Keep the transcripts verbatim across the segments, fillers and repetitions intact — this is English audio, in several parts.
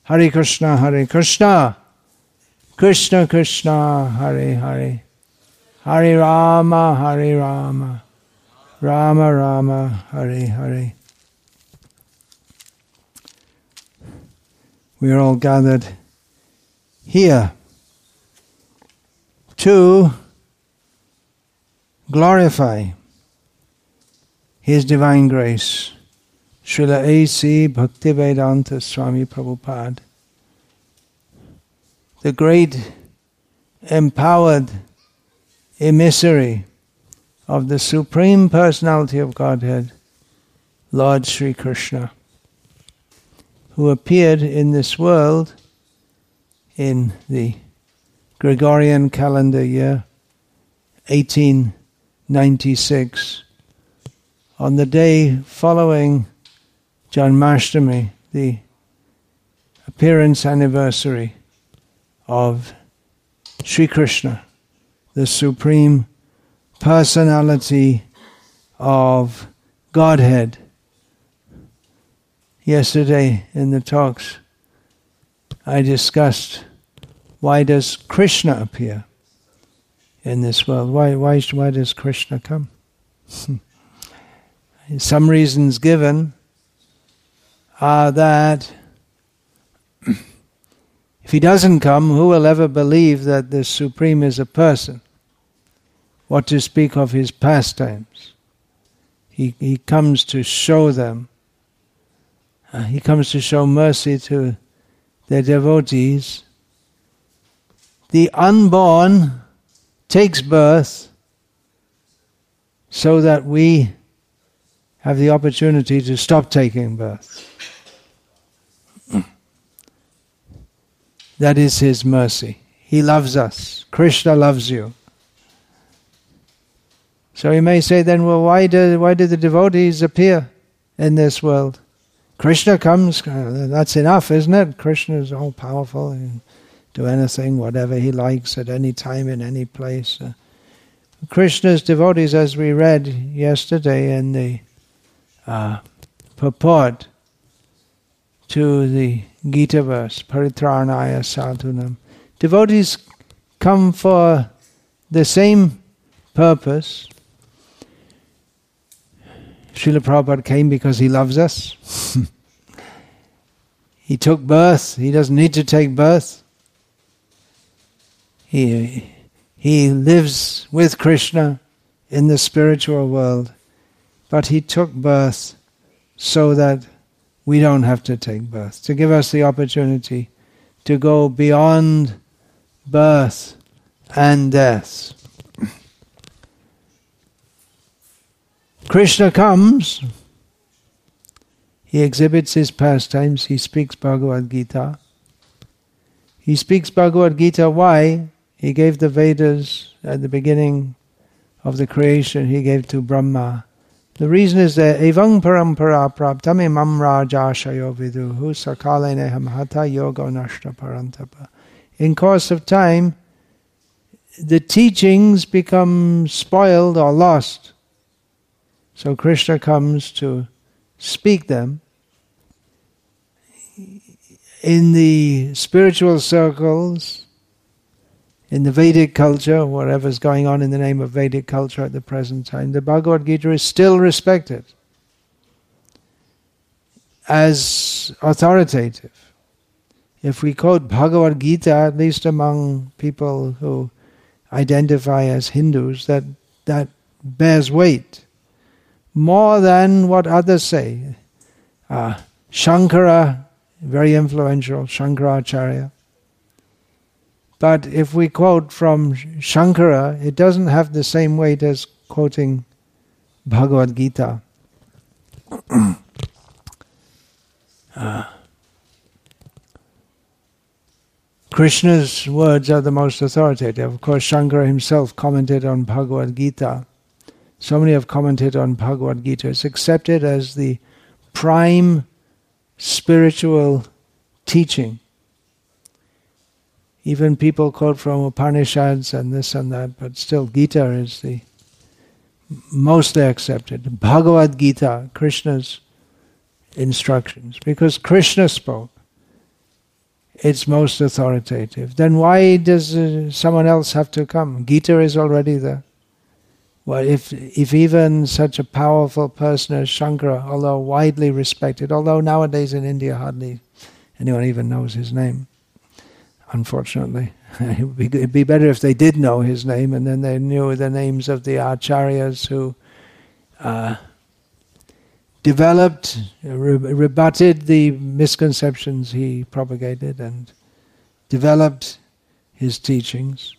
Hare Krishna, Hare Krishna, Krishna Krishna, Hare Hare, Hare Rama, Hare Rama, Rama Rama, Hare Hare. We are all gathered here to glorify His Divine Grace, Srila A C Bhaktivedanta Swami Prabhupada, the great empowered emissary of the Supreme Personality of Godhead, Lord Sri Krishna, who appeared in this world in the Gregorian calendar year eighteen ninety-six, on the day following Janmashtami, the appearance anniversary of Sri Krishna, the Supreme Personality of Godhead. Yesterday in the talks, I discussed, why does Krishna appear in this world? Why, why, why does Krishna come? Some reasons given are that if he doesn't come, who will ever believe that the Supreme is a person? What to speak of his pastimes? He, he comes to show them. Uh, he comes to show mercy to their devotees. The unborn takes birth so that we have the opportunity to stop taking birth. That is his mercy. He loves us. Krishna loves you. So you may say then, well, why do, why do the devotees appear in this world? Krishna comes, that's enough, isn't it? Krishna is all powerful. He can do anything, whatever he likes, at any time, in any place. Uh, Krishna's devotees, as we read yesterday in the uh, purport to the Gita verse, Paritranaya Sadhunam. Devotees come for the same purpose. Srila Prabhupada came because he loves us. He took birth. He doesn't need to take birth. He, he lives with Krishna in the spiritual world. But he took birth so that we don't have to take birth, to give us the opportunity to go beyond birth and death. Krishna comes, he exhibits his pastimes, he speaks Bhagavad Gita. He speaks Bhagavad Gita, why? He gave the Vedas at the beginning of the creation, he gave to Brahma. The reason is that evang parampara praptam imam rajashayo viduhu sakale neham hatha yoga nashta parantapa. In course of time, the teachings become spoiled or lost. So Krishna comes to speak them. In the spiritual circles, in the Vedic culture, whatever's going on in the name of Vedic culture at the present time, the Bhagavad Gita is still respected as authoritative. If we quote Bhagavad Gita, at least among people who identify as Hindus, that, that bears weight. More than what others say. Uh, Shankara, very influential, Shankaracharya. But if we quote from Shankara, it doesn't have the same weight as quoting Bhagavad Gita. uh, Krishna's words are the most authoritative. Of course, Shankara himself commented on Bhagavad Gita. So many have commented on Bhagavad Gita. It's accepted as the prime spiritual teaching. Even people quote from Upanishads and this and that, but still Gita is the mostly accepted. Bhagavad Gita, Krishna's instructions, because Krishna spoke. it's most authoritative. Then why does uh, someone else have to come? Gita is already there. Well, if if even such a powerful person as Shankara, although widely respected, although nowadays in India hardly anyone even knows his name, unfortunately. It would be, it'd be better if they did know his name, and then they knew the names of the acharyas who uh, developed, re- rebutted the misconceptions he propagated, and developed his teachings.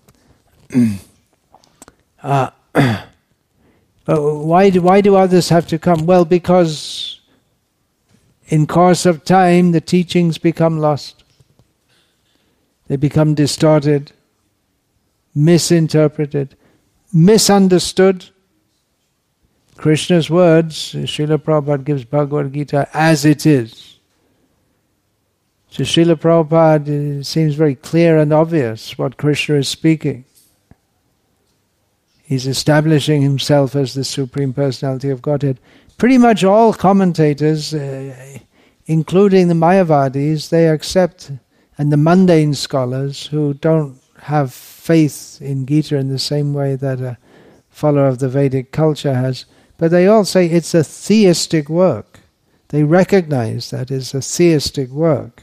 uh, but why do, why do others have to come? Well, because in course of time the teachings become lost. They become distorted, misinterpreted, misunderstood. Krishna's words, Srila Prabhupada gives Bhagavad Gita as it is. To Srila Prabhupada, it seems very clear and obvious what Krishna is speaking. He's establishing himself as the Supreme Personality of Godhead. Pretty much all commentators, uh, including the Mayavadis, they accept, and the mundane scholars who don't have faith in Gita in the same way that a follower of the Vedic culture has, but they all say it's a theistic work. They recognize that it's a theistic work.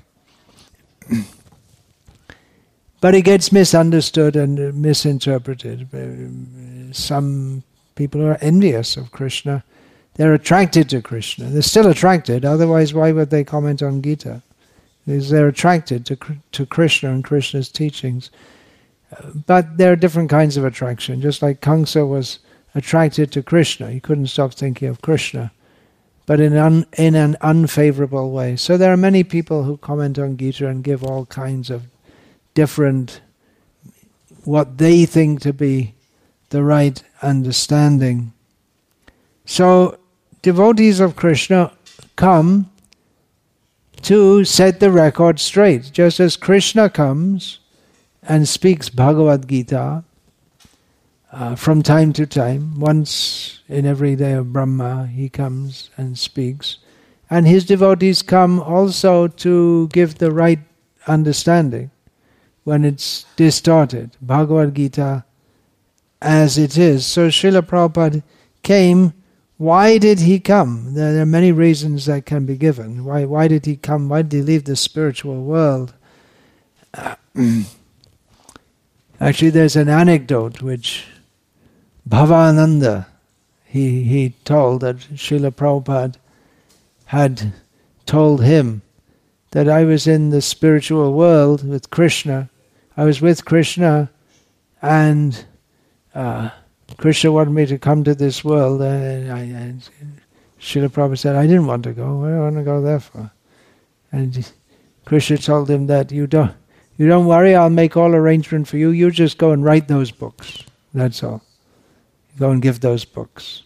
But it gets misunderstood and misinterpreted. Some people are envious of Krishna. They're attracted to Krishna. They're still attracted, otherwise why would they comment on Gita? Because they're attracted to to Krishna and Krishna's teachings. Uh, but there are different kinds of attraction. Just like Kamsa was attracted to Krishna, he couldn't stop thinking of Krishna, but in un, in an unfavorable way. So there are many people who comment on Gita and give all kinds of different, what they think to be the right understanding. So devotees of Krishna come to set the record straight. Just as Krishna comes and speaks Bhagavad Gita uh, from time to time, once in every day of Brahma he comes and speaks, and his devotees come also to give the right understanding when it's distorted, Bhagavad Gita as it is. So Srila Prabhupada came. Why did he come? There are many reasons that can be given. Why why did he come? Why did he leave the spiritual world? Uh, actually, there's an anecdote which Bhavananda, he, he told that Srila Prabhupada had told him that I was in the spiritual world with Krishna. I was with Krishna and uh, Krishna wanted me to come to this world, and I, and Srila Prabhupada said, I didn't want to go. What do I want to go there for? And Krishna told him that you don't, you don't worry, I'll make all arrangement for you. You just go and write those books. That's all. Go and give those books.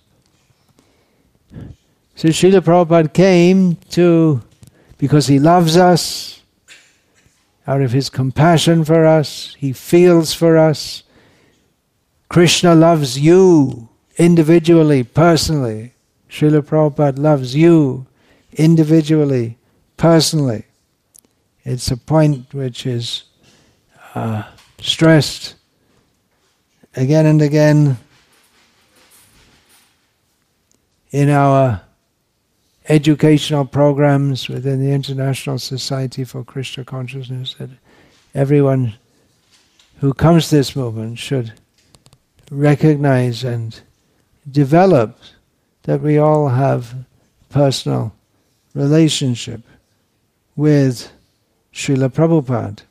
So Srila Prabhupada came to, because he loves us, out of his compassion for us, he feels for us. Krishna loves you individually, personally. Srila Prabhupada loves you individually, personally. It's a point which is uh, stressed again and again in our educational programs within the International Society for Krishna Consciousness, that everyone who comes to this movement should recognize and develop that we all have personal relationship with Srila Prabhupada.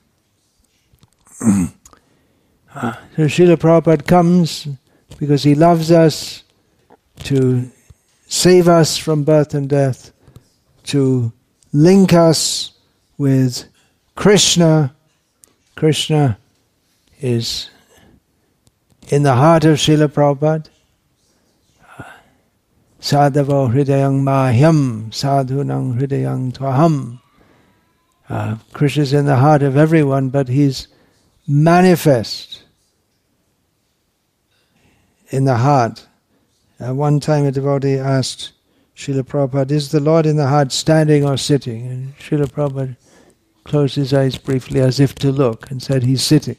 So Srila Prabhupada comes because he loves us, to save us from birth and death, to link us with Krishna. Krishna is in the heart of Srila Prabhupada. Sadhavo hridayang mahyam, sadhunang hridayang tvaham. Uh, Krishna is in the heart of everyone, but he's manifest in the heart. Uh, one time a devotee asked Srila Prabhupada, is the Lord in the heart standing or sitting? And Srila Prabhupada closed his eyes briefly as if to look, and said, he's sitting.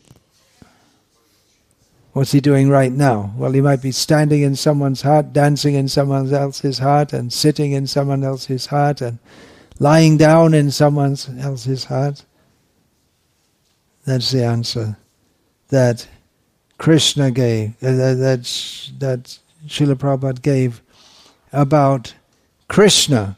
What's he doing right now? Well, he might be standing in someone's heart, dancing in someone else's heart, and sitting in someone else's heart, and lying down in someone else's heart. That's the answer that Krishna gave, uh, that, that Srila Prabhupada gave about Krishna.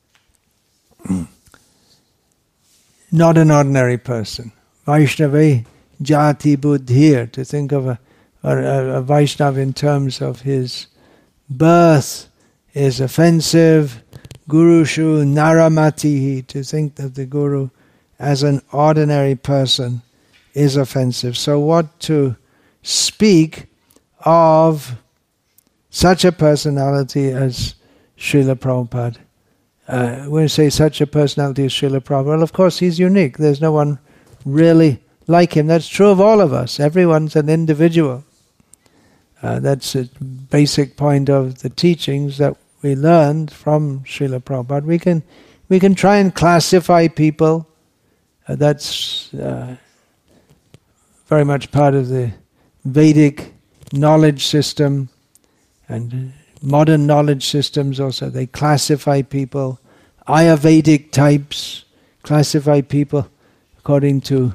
Not an ordinary person. Vaishnava jati buddhir, to think of a, a, a Vaishnava in terms of his birth is offensive. Gurushu naramatihi, to think of the Guru as an ordinary person is offensive. So what to speak of such a personality as Srila Prabhupada? Uh, when you say such a personality as Srila Prabhupada, well, of course he's unique. There's no one really like him. That's true of all of us. Everyone's an individual. Uh, that's a basic point of the teachings that we learned from Srila Prabhupada. We can, we can try and classify people. Uh, that's uh, very much part of the Vedic knowledge system, and modern knowledge systems also. They classify people. Ayurvedic types classify people according to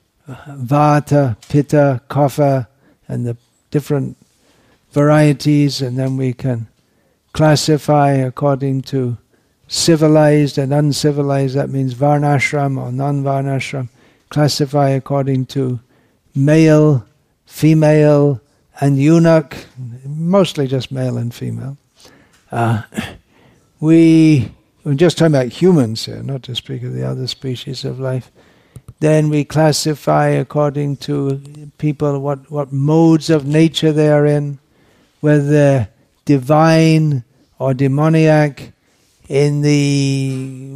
Vata, Pitta, Kapha, and the different varieties, and then we can classify according to civilized and uncivilized. That means Varnashram or non-Varnashram. Classify according to male, female, and eunuch, mostly just male and female. Uh, we, we're just talking about humans here, not to speak of the other species of life. Then we classify according to people, what, what modes of nature they are in, whether they're divine or demoniac. In the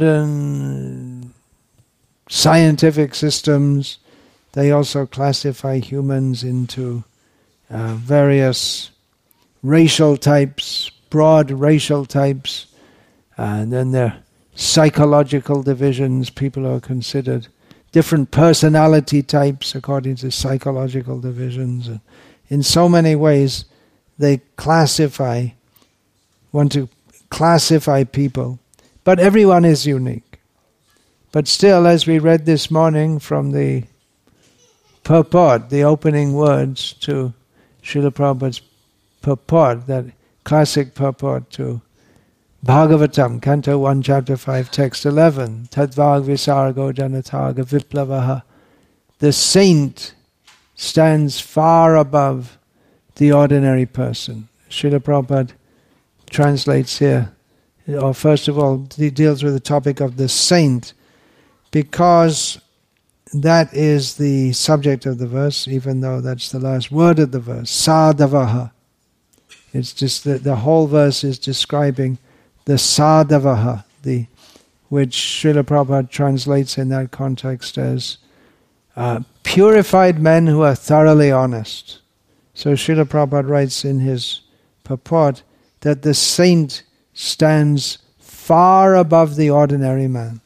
modern scientific systems, they also classify humans into uh, various racial types, broad racial types, uh, and then there are psychological divisions. People are considered different personality types according to psychological divisions. And in so many ways, they classify, want to classify people, but everyone is unique. But still, as we read this morning from the purport, the opening words to Srila Prabhupada's purport, that classic purport to Bhagavatam, Canto one, Chapter five, Text eleven, Tadvag Visargo Janataga Viplavaha. The saint stands far above the ordinary person. Srila Prabhupada translates here, or first of all, he deals with the topic of the saint, because that is the subject of the verse, even though that's the last word of the verse, Sadhavaha. It's just that the whole verse is describing the Sadhavaha, the, which Srila Prabhupada translates in that context as uh, purified men who are thoroughly honest. So Srila Prabhupada writes in his purport that the saint stands far above the ordinary man.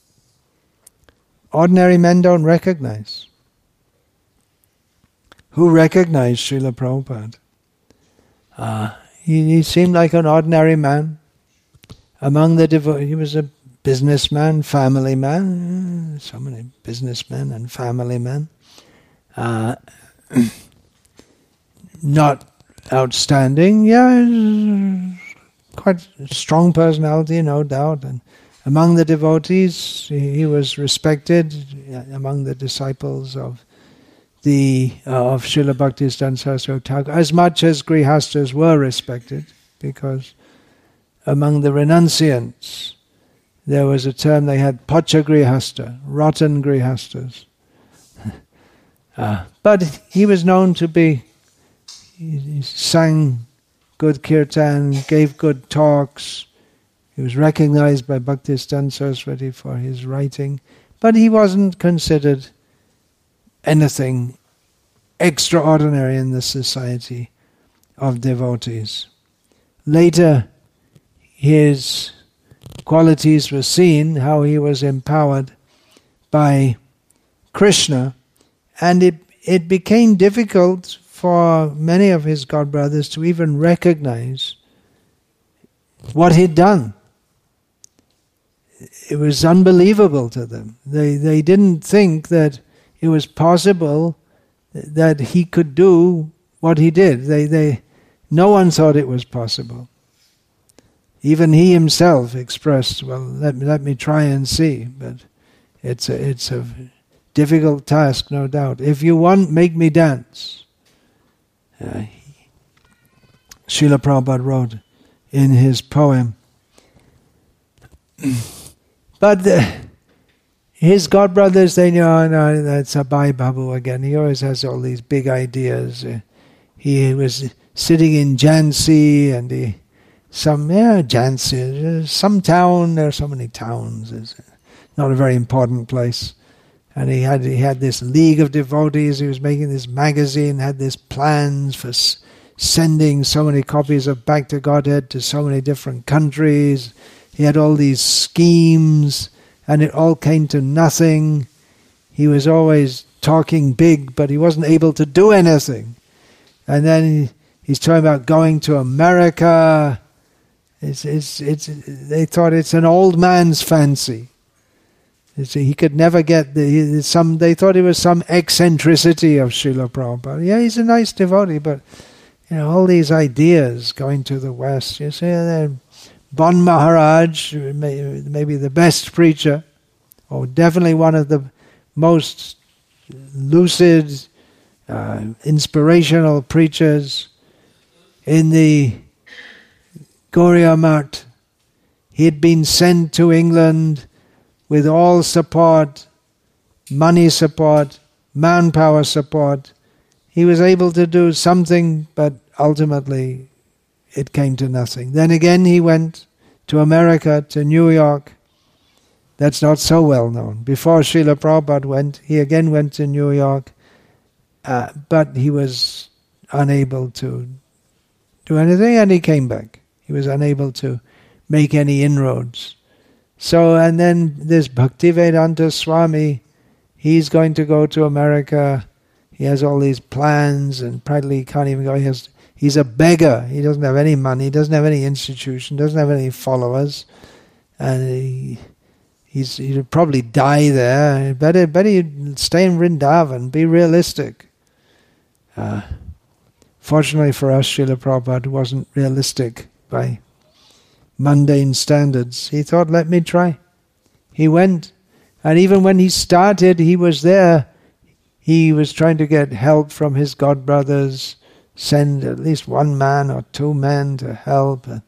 Ordinary men don't recognize. Who recognized Srila Prabhupada? Uh, he, he seemed like an ordinary man. Among the devotees, he was a businessman, family man. So many businessmen and family men. Uh, not outstanding, yeah, quite a strong personality, no doubt. And among the devotees, he was respected. Among the disciples of the uh, of Srila Bhaktisiddhanta Saraswati Thakur, as much as Grihastas were respected, because among the renunciants, there was a term they had, Pacha Grihasta, rotten Grihastas. uh, but he was known to be, he sang good kirtan, gave good talks. He was recognized by Bhaktisiddhanta Saraswati for his writing, but he wasn't considered anything extraordinary in the society of devotees. Later, his qualities were seen, how he was empowered by Krishna, and it, it became difficult for many of his godbrothers to even recognize what he'd done. It was unbelievable to them. They they didn't think that it was possible that he could do what he did. They they no one thought it was possible. Even he himself expressed, well, let me let me try and see, but it's a it's a difficult task, no doubt. If you want, make me dance. Uh, Srila Prabhupada wrote in his poem. But the, his godbrothers, they know, oh, no, that's Abhay Babu again. He always has all these big ideas. Uh, he was sitting in Jhansi, and he, some, yeah, Jhansi, some town, there are so many towns. It's not a very important place. And he had he had this league of devotees. He was making this magazine, had this plans for s- sending so many copies of Back to Godhead to so many different countries. He had all these schemes, and it all came to nothing. He was always talking big, but he wasn't able to do anything. And then he, he's talking about going to America. It's, it's, it's, they thought it's an old man's fancy. It's, he could never get the some. They thought it was some eccentricity of Srila Prabhupada. Yeah, he's a nice devotee, but you know all these ideas going to the West. You see, they're Bon Maharaj, maybe the best preacher, or definitely one of the most lucid, uh, inspirational preachers in the Gauriya Math. He had been sent to England with all support, money support, manpower support. He was able to do something, but ultimately it came to nothing. Then again he went to America, to New York. That's not so well known. Before Srila Prabhupada went, he again went to New York, uh, but he was unable to do anything, and he came back. He was unable to make any inroads. So, and then this Bhaktivedanta Swami, he's going to go to America. He has all these plans, and practically can't even go. He has He's a beggar. He doesn't have any money. He doesn't have any institution. Doesn't have any followers, and he, he's he'll probably die there. Better, better stay in Vrindavan. Be realistic. Uh, fortunately for us, Srila Prabhupada wasn't realistic by mundane standards. He thought, "Let me try." He went, and even when he started, he was there. He was trying to get help from his godbrothers. Send at least one man or two men to help. Uh,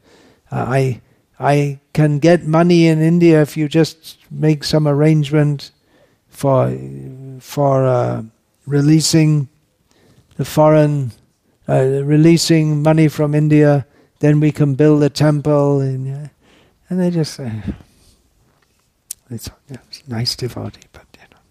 I I can get money in India if you just make some arrangement for for uh, releasing the foreign, uh, releasing money from India. Then we can build a temple. And, uh, and they just say, uh, it's, yeah, it's nice devotee, but you know,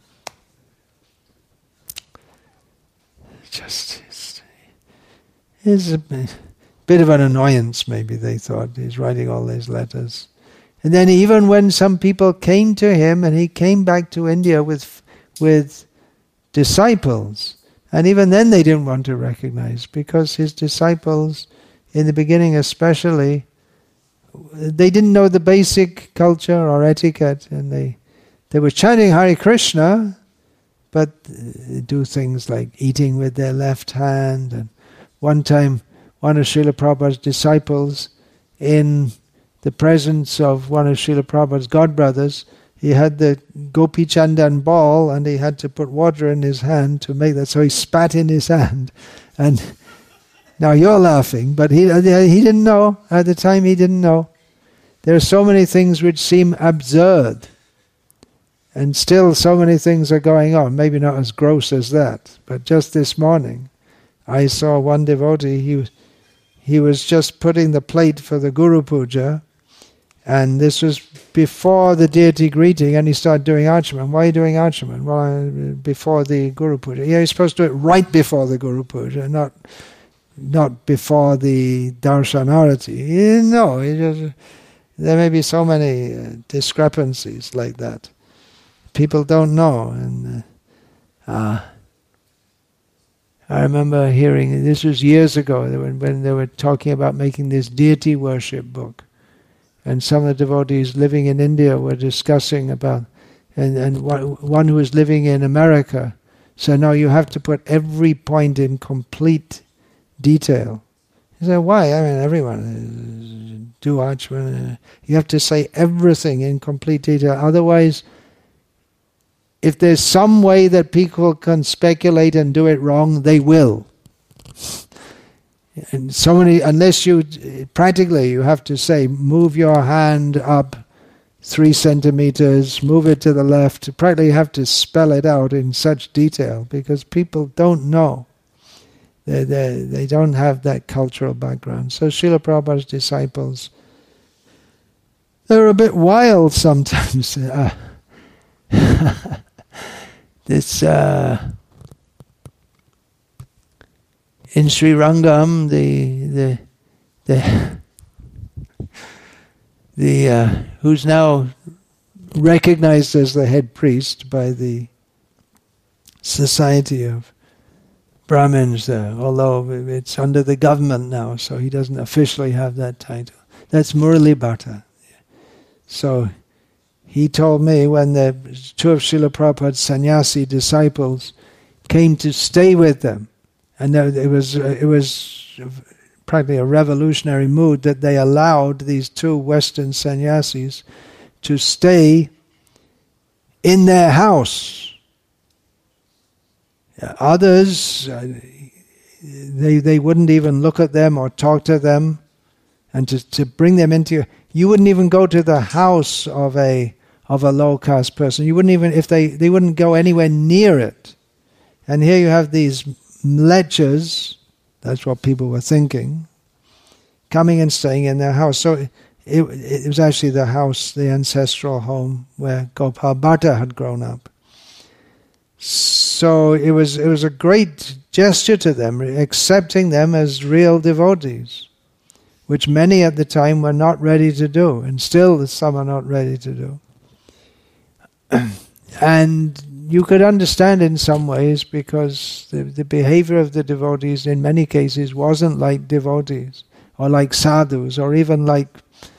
just. It's a bit of an annoyance, maybe, they thought. He's writing all these letters. And then even when some people came to him, and he came back to India with with disciples, and even then they didn't want to recognize, because his disciples, in the beginning especially, they didn't know the basic culture or etiquette, and they, they were chanting Hare Krishna, but do things like eating with their left hand. And one time, one of Srila Prabhupada's disciples, in the presence of one of Srila Prabhupada's godbrothers, he had the Gopi Chandan ball, and he had to put water in his hand to make that, so he spat in his hand. And now you're laughing, but he he didn't know. At the time he didn't know. There are so many things which seem absurd, and still so many things are going on, maybe not as gross as that, but just this morning, I saw one devotee, he was, he was just putting the plate for the Guru Puja, and this was before the deity greeting, and he started doing Achaman. Why are you doing Achaman? Well, before the Guru Puja. Yeah, you're supposed to do it right before the Guru Puja, not not before the Darshanarati. No, it just, there may be so many uh, discrepancies like that. people don't know. And uh, uh, I remember hearing, this was years ago, when, when they were talking about making this deity worship book. And some of the devotees living in India were discussing about, and, and one, one who was living in America said, no, you have to put every point in complete detail. He said, why? I mean, everyone, do Achman, you have to say everything in complete detail. Otherwise, if there's some way that people can speculate and do it wrong, they will. And so many, unless you, practically you have to say, move your hand up three centimeters, move it to the left. Practically you have to spell it out in such detail because people don't know. They, they, they don't have that cultural background. So Srila Prabhupada's disciples, they're a bit wild sometimes. Uh, this... Uh, In Sri Rangam, the the the the uh, who's now recognized as the head priest by the Society of Brahmins there, although it's under the government now, so he doesn't officially have that title. That's Murali Bhatta. So he told me when the two of Srila Prabhupada's sannyasi disciples came to stay with them, and it was it was practically a revolutionary mood that they allowed these two Western sannyasis to stay in their house. Others, uh, they they wouldn't even look at them or talk to them, and to, to bring them into your, you wouldn't even go to the house of a of a low caste person. You wouldn't even if they they wouldn't go anywhere near it. And here you have these mlechas, that's what people were thinking, coming and staying in their house. So it, it, it was actually the house, the ancestral home where Gopal Bhatta had grown up. So it was it was a great gesture to them, accepting them as real devotees, which many at the time were not ready to do, and still some are not ready to do. And you could understand in some ways because the, the behavior of the devotees in many cases wasn't like devotees, or like sadhus, or even like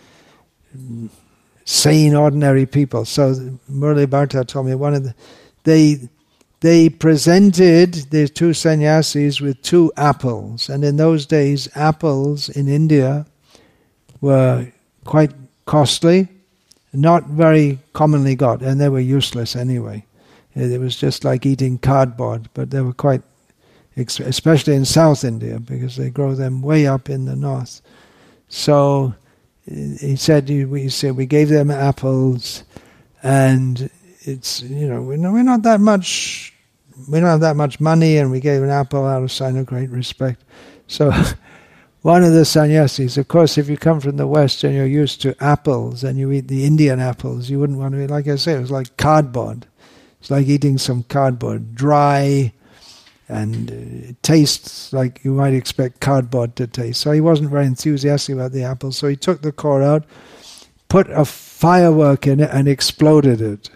sane, ordinary people. So Murali Bhatta told me one of the, they they presented the two sannyasis with two apples, and in those days apples in India were quite costly, not very commonly got, and they were useless anyway. It was just like eating cardboard, but they were quite, especially in South India, because they grow them way up in the north. So he said, we said we gave them apples, and it's, you know, we're not that much, we don't have that much money, and we gave an apple out of sign of great respect. So one of the sannyasis, of course, if you come from the West and you're used to apples and you eat the Indian apples, you wouldn't want to eat, like I say, it was like cardboard. It's like eating some cardboard, dry, and uh, it tastes like you might expect cardboard to taste. So he wasn't very enthusiastic about the apple, so he took the core out, put a firework in it, and exploded it.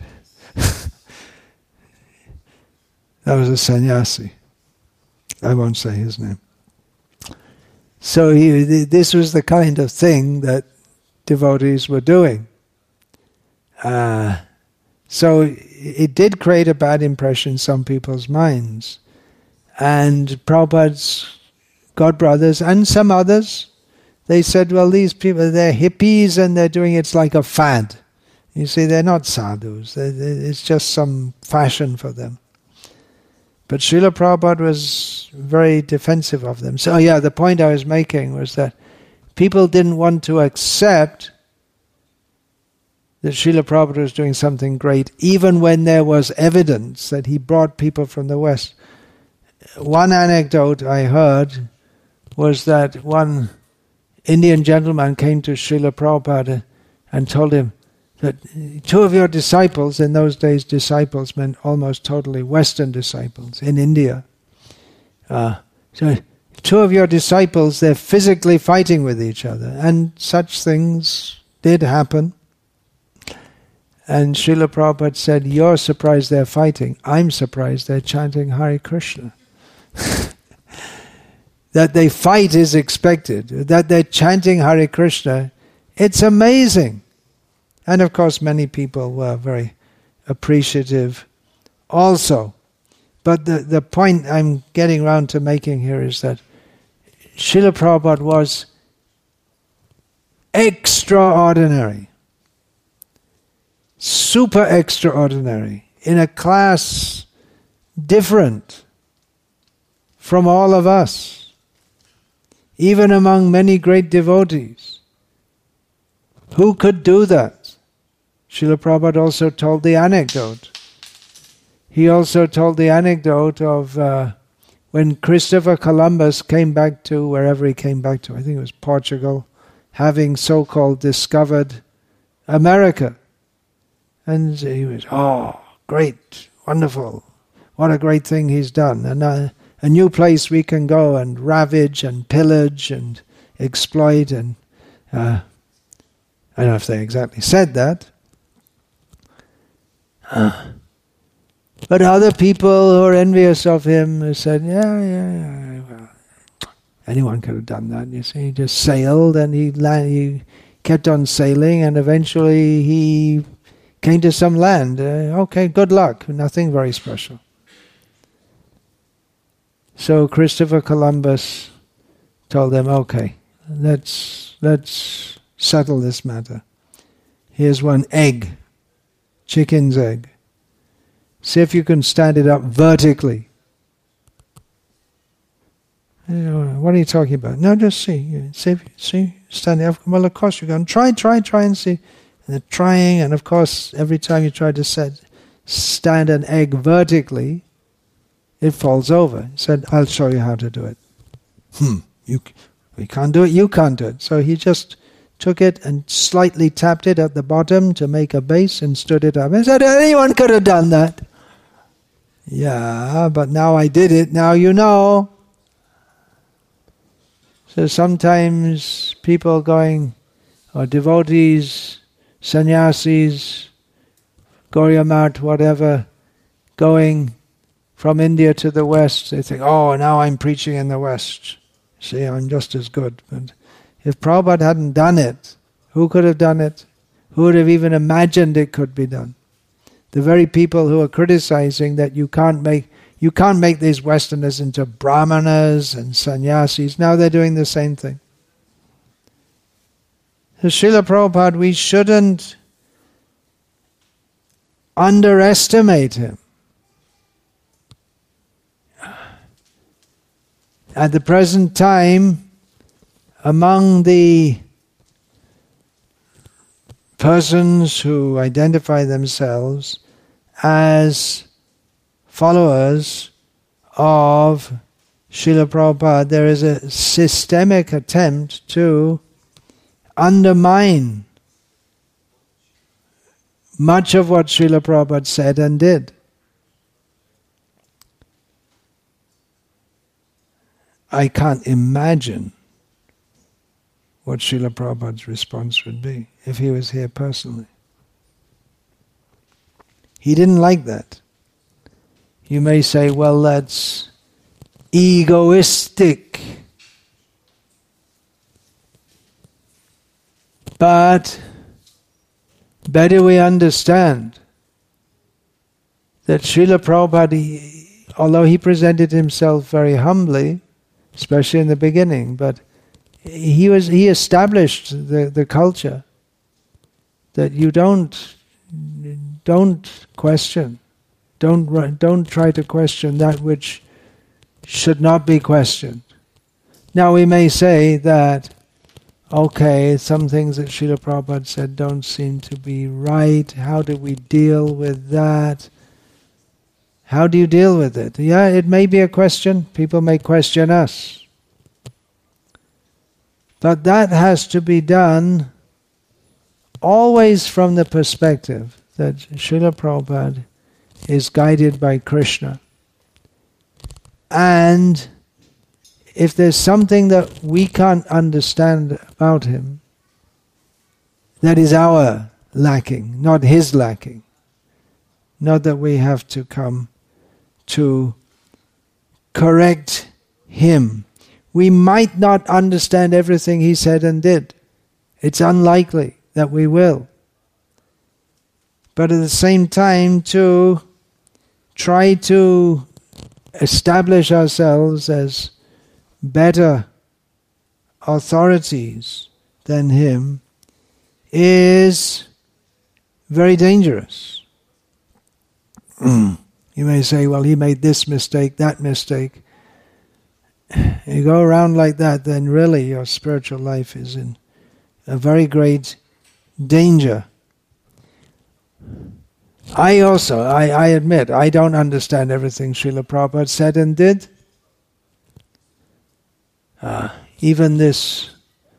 That was a sannyasi. I won't say his name. So he, this was the kind of thing that devotees were doing. Uh, so it did create a bad impression in some people's minds. And Prabhupada's godbrothers and some others, they said, well, these people, they're hippies and they're doing it's like a fad. You see, they're not sadhus. They're, they're, it's just some fashion for them. But Srila Prabhupada was very defensive of them. So yeah, the point I was making was that people didn't want to accept that Srila Prabhupada was doing something great, even when there was evidence that he brought people from the West. One anecdote I heard was that one Indian gentleman came to Srila Prabhupada and told him that two of your disciples, in those days disciples meant almost totally Western disciples in India. Uh, so two of your disciples, they're physically fighting with each other, and such things did happen. And Srila Prabhupada said, you're surprised they're fighting. I'm surprised they're chanting Hare Krishna. That they fight is expected. That they're chanting Hare Krishna, it's amazing. And of course many people were very appreciative also. But the, the point I'm getting round to making here is that Srila Prabhupada was extraordinary. Super extraordinary. In a class different from all of us. Even among many great devotees. Who could do that? Srila Prabhupada also told the anecdote. He also told the anecdote of uh, when Christopher Columbus came back to wherever he came back to, I think it was Portugal, having so-called discovered America. And he was, oh, great, wonderful, what a great thing he's done. And uh, a new place we can go and ravage and pillage and exploit and uh, I don't know if they exactly said that. Uh, but other people who are envious of him said, yeah, yeah, yeah, well, anyone could have done that. You see, he just sailed and he, land, he kept on sailing and eventually he came to some land. Uh, okay, good luck. Nothing very special. So Christopher Columbus told them, okay, let's let's settle this matter. Here's one egg, chicken's egg. See if you can stand it up vertically. What are you talking about? No, just see. See, see, stand it up. Well, of course you can. Try, try, try and see. And they're trying, and of course, every time you try to set, stand an egg vertically, it falls over. He said, I'll show you how to do it. Hmm, you, we can't do it, you can't do it. So he just took it and slightly tapped it at the bottom to make a base and stood it up. And said, anyone could have done that. Yeah, but now I did it, now you know. So sometimes people going, or devotees, sannyasis, Gauriya Math, whatever, going from India to the West, they think, oh, now I'm preaching in the West. See, I'm just as good. But if Prabhupada hadn't done it, who could have done it? Who would have even imagined it could be done? The very people who are criticizing that you can't make you can't make these Westerners into brahmanas and sannyasis, now they're doing the same thing. So Srila Prabhupada, we shouldn't underestimate him. At the present time, among the persons who identify themselves as followers of Srila Prabhupada, there is a systemic attempt to undermine much of what Srila Prabhupada said and did. I can't imagine what Srila Prabhupada's response would be if he was here personally. He didn't like that. You may say, well, that's egoistic. But better we understand that Srila Prabhupada, he, although he presented himself very humbly, especially in the beginning, but he was he established the, the culture that you don't don't question, don't don't try to question that which should not be questioned. Now we may say that, okay, some things that Srila Prabhupada said don't seem to be right. How do we deal with that? How do you deal with it? Yeah, it may be a question. People may question us. But that has to be done always from the perspective that Srila Prabhupada is guided by Krishna. And if there's something that we can't understand about him, that is our lacking, not his lacking. Not that we have to come to correct him. We might not understand everything he said and did. It's unlikely that we will. But at the same time, to try to establish ourselves as better authorities than him is very dangerous. You may say, well, he made this mistake, that mistake. You go around like that, then really your spiritual life is in a very great danger. I also, I, I admit, I don't understand everything Srila Prabhupada said and did. Uh, even this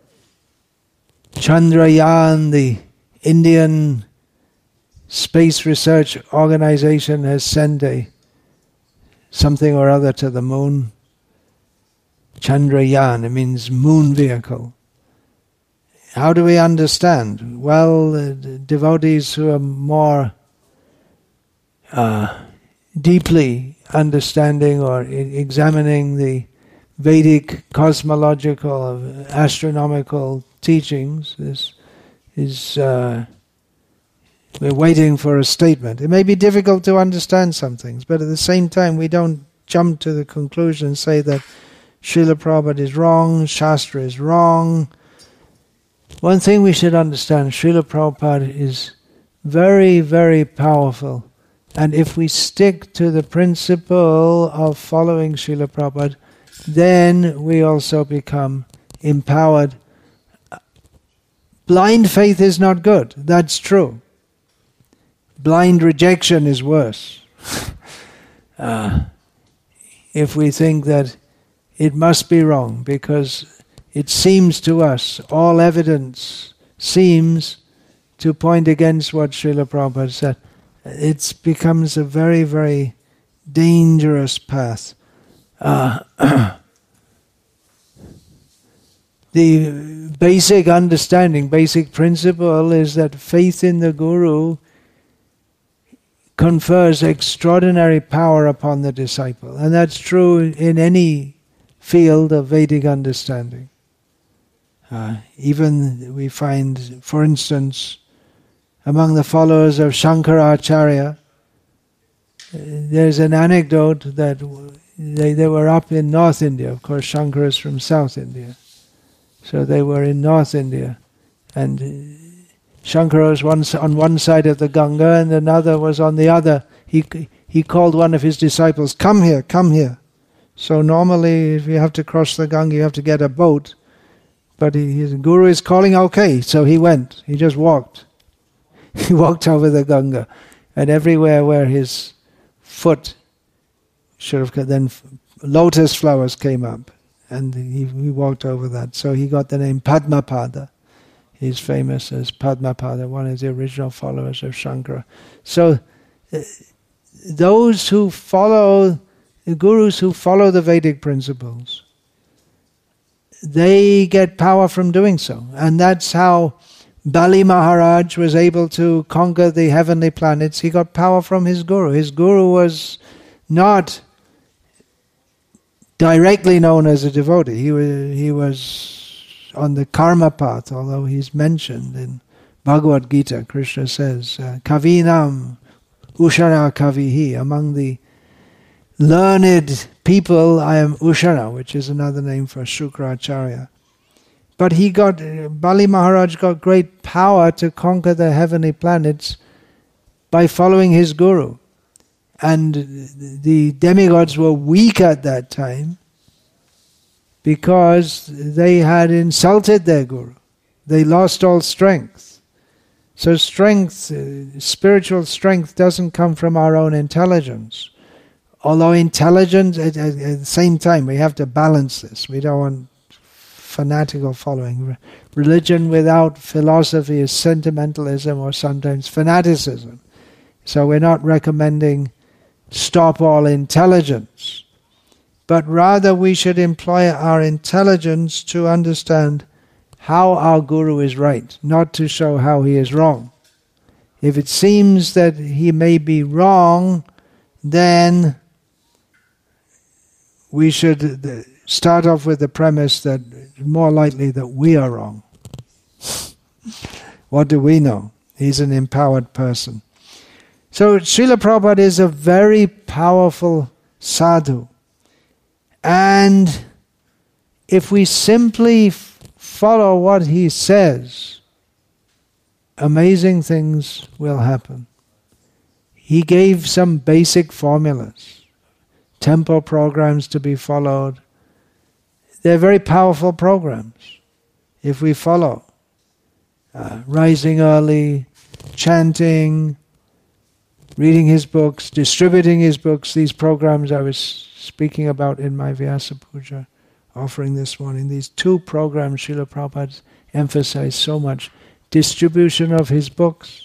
Chandrayaan, the Indian Space Research Organization, has sent a something or other to the moon. Chandrayaan, it means moon vehicle. How do we understand? Well, uh, devotees who are more uh, deeply understanding or e- examining the Vedic cosmological, astronomical teachings, this is uh, we're waiting for a statement. It may be difficult to understand some things, but at the same time we don't jump to the conclusion and say that Srila Prabhupada is wrong, Shastra is wrong. One thing we should understand, Srila Prabhupada is very, very powerful. And if we stick to the principle of following Srila Prabhupada, then we also become empowered. Blind faith is not good, that's true. Blind rejection is worse. uh, if we think that it must be wrong, because it seems to us, all evidence seems to point against what Srila Prabhupada said. It becomes a very, very dangerous path. Uh, the basic understanding, basic principle is that faith in the Guru confers extraordinary power upon the disciple. And that's true in any field of Vedic understanding. Uh, even we find, for instance, among the followers of Shankaracharya, uh, there's an anecdote that they, they were up in North India. Of course, Shankara is from South India. So they were in North India. And uh, Shankara was one, on one side of the Ganga and another was on the other. He, he called one of his disciples, "Come here, come here." So normally if you have to cross the Ganga, you have to get a boat. But he, his Guru is calling, okay, so he went. He just walked. He walked over the Ganga. And everywhere where his foot should have, then lotus flowers came up. And he, he walked over that. So he got the name Padmapada. He's famous as Padmapada, one of the original followers of Shankara. So uh, those who follow, the gurus who follow the Vedic principles, they get power from doing so. And that's how Bali Maharaj was able to conquer the heavenly planets. He got power from his guru. His guru was not directly known as a devotee. He was, he was on the karma path, although he's mentioned in Bhagavad Gita. Krishna says, Kavinam Ushara Kavihi, among the learned people, I am Ushara, which is another name for Shukracharya. But he got, Bali Maharaj got great power to conquer the heavenly planets by following his guru. And the demigods were weak at that time because they had insulted their guru. They lost all strength. So strength, uh, spiritual strength doesn't come from our own intelligence. Although intelligence, at, at, at the same time, we have to balance this. We don't want fanatical following. Religion without philosophy is sentimentalism or sometimes fanaticism. So we're not recommending stop all intelligence, but rather we should employ our intelligence to understand how our guru is right, not to show how he is wrong. If it seems that he may be wrong, then we should start off with the premise that it's more likely that we are wrong. What do we know? He's an empowered person. So Srila Prabhupada is a very powerful sadhu. And if we simply f- follow what he says, amazing things will happen. He gave some basic formulas, temple programs to be followed. They're very powerful programs if we follow. Uh, rising early, chanting, reading his books, distributing his books, these programs I was speaking about in my Vyasa Puja offering this morning. These two programs Srila Prabhupada emphasized so much. Distribution of his books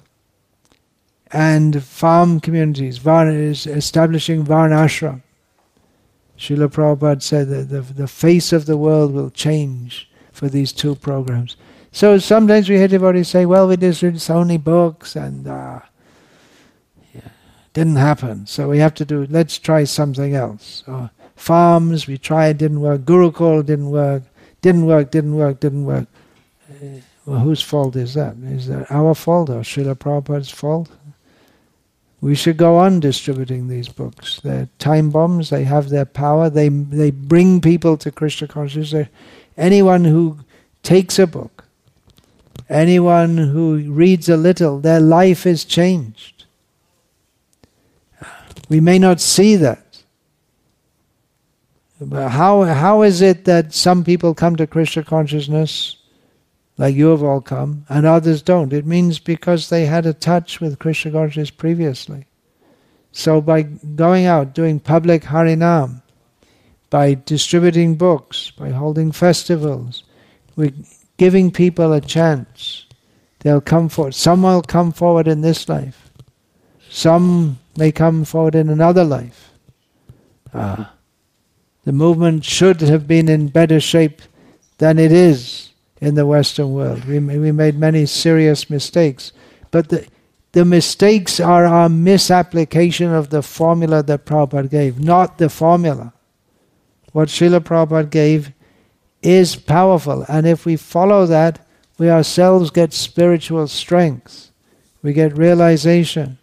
and farm communities, Varna is establishing Varnashram. Srila Prabhupada said that the, the face of the world will change for these two programs. So sometimes we hear devotees say, well, we distributed so many books and uh, yeah, didn't happen. So we have to do, let's try something else. Or farms, we tried, didn't work. Gurukul didn't work. Didn't work, didn't work, didn't work. Uh, well, whose fault is that? Is that our fault or Srila Prabhupada's fault? We should go on distributing these books. They're time bombs, they have their power, they they bring people to Krishna consciousness. Anyone who takes a book, anyone who reads a little, their life is changed. We may not see that. But how how is it that some people come to Krishna consciousness, like you have all come, and others don't? It means because they had a touch with Krishna consciousness previously. So by going out, doing public Harinam, by distributing books, by holding festivals, we're giving people a chance. They'll come forward. Some will come forward in this life. Some may come forward in another life. Ah. The movement should have been in better shape than it is in the Western world. We we made many serious mistakes. But the, the mistakes are our misapplication of the formula that Prabhupada gave, not the formula. What Srila Prabhupada gave is powerful, and if we follow that, we ourselves get spiritual strength. We get realization.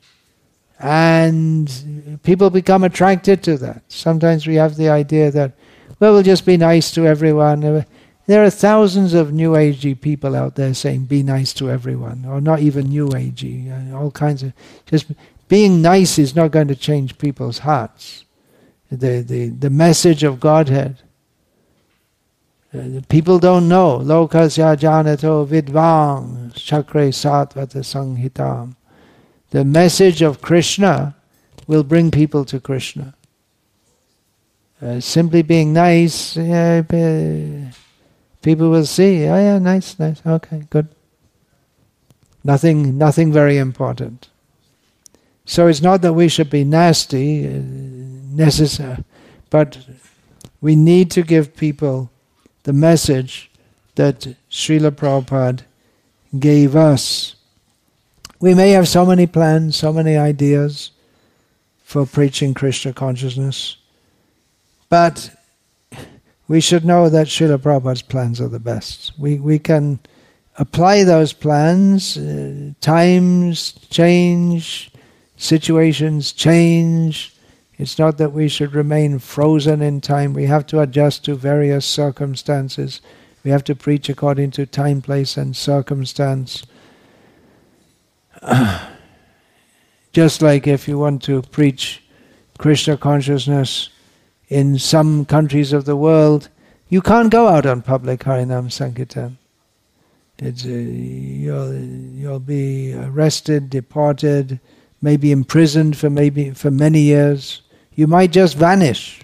And people become attracted to that. Sometimes we have the idea that, well, we'll just be nice to everyone. There are thousands of New Agey people out there saying, be nice to everyone, or not even New Agey, all kinds of... Just being nice is not going to change people's hearts. The, the, the message of Godhead. Uh, people don't know. Lokasya janato vidvang chakre satvata sanghitam. The message of Krishna will bring people to Krishna. Uh, simply being nice, yeah, people will see, oh yeah, nice, nice, okay, good. Nothing, nothing very important. So it's not that we should be nasty, uh, necessary, but we need to give people the message that Srila Prabhupada gave us. We may have so many plans, so many ideas for preaching Krishna consciousness, but we should know that Srila Prabhupada's plans are the best. We we can apply those plans, uh, times change, situations change. It's not that we should remain frozen in time. We have to adjust to various circumstances. We have to preach according to time, place, and circumstance. Just like if you want to preach Krishna consciousness in some countries of the world, you can't go out on public Harinam Sankirtan. It's, uh, you'll, you'll be arrested, deported, maybe imprisoned for maybe for many years. You might just vanish.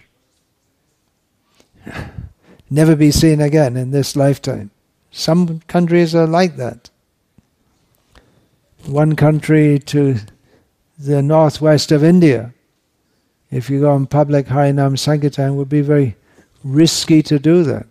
Never be seen again in this lifetime. Some countries are like that. One country to the northwest of India, if you go on public Harinam Sankirtan, it would be very risky to do that.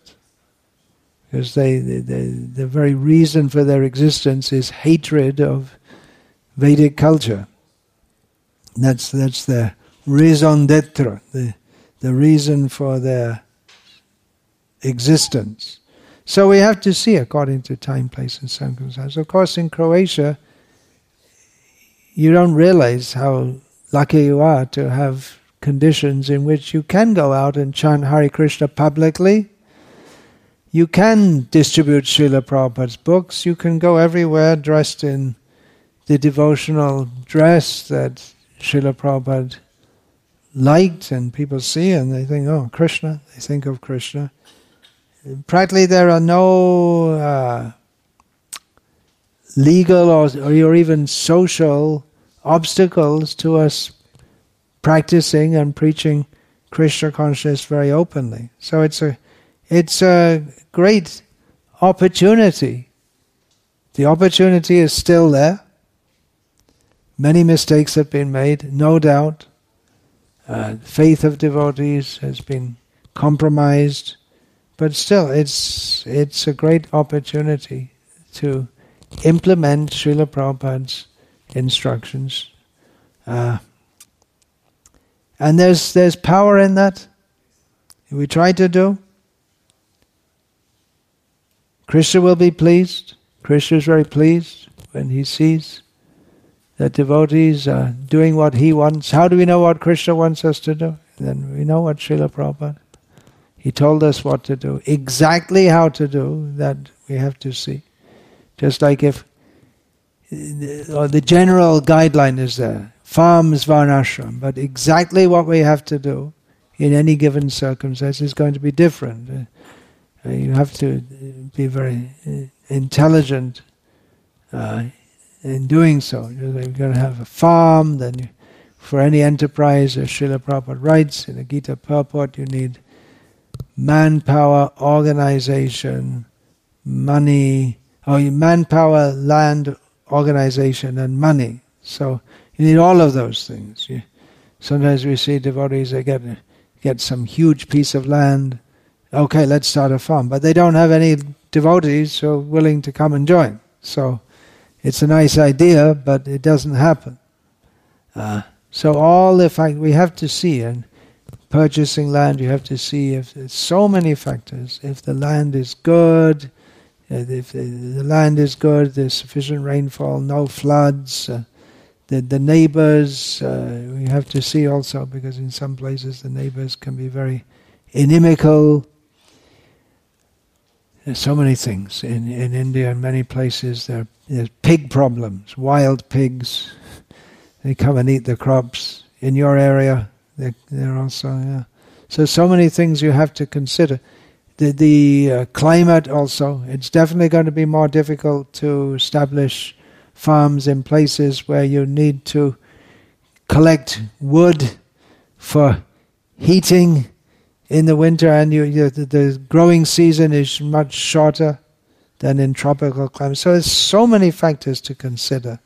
Because they, they, they, the very reason for their existence is hatred of Vedic culture. That's that's the raison d'être, the the reason for their existence. So we have to see according to time, place, and circumstance. Of course, in Croatia, you don't realize how lucky you are to have conditions in which you can go out and chant Hare Krishna publicly. You can distribute Srila Prabhupada's books. You can go everywhere dressed in the devotional dress that Srila Prabhupada liked, and people see and they think, oh, Krishna, they think of Krishna. Practically there are no uh, legal or, or even social obstacles to us practicing and preaching Krishna consciousness very openly. So it's a it's a great opportunity. The opportunity is still there. Many mistakes have been made, no doubt. Uh, faith of devotees has been compromised, but still it's it's a great opportunity to implement Srila Prabhupada's instructions. Uh, and there's there's power in that. We try to do. Krishna will be pleased. Krishna is very pleased when he sees that devotees are doing what he wants. How do we know what Krishna wants us to do? Then we know what Srila Prabhupada, he told us what to do. Exactly how to do, that we have to see. Just like if or the general guideline is there, farms, varnashram, but exactly what we have to do in any given circumstance is going to be different. Uh, you have to be very uh, intelligent uh, in doing so. You're going to have a farm, then you, for any enterprise, as Srila Prabhupada writes in the Gita purport, you need manpower, organization, money, or manpower, land, organization, and money. So you need all of those things. You, sometimes we see devotees, they get, get some huge piece of land. Okay, let's start a farm. But they don't have any devotees who are willing to come and join. So it's a nice idea, but it doesn't happen. Uh, so all the fact we have to see, and purchasing land, you have to see if there's so many factors. If the land is good, if the land is good, there's sufficient rainfall, no floods. Uh, the the neighbors, uh, we have to see also, because in some places the neighbors can be very inimical. There's so many things. In, in India and many places there, there's pig problems, wild pigs. They come and eat the crops. In your area, they're, they're also, yeah. So, so many things you have to consider. The, the uh, climate also, it's definitely going to be more difficult to establish farms in places where you need to collect wood for heating in the winter, and you, you, the, the growing season is much shorter than in tropical climates. So there's so many factors to consider.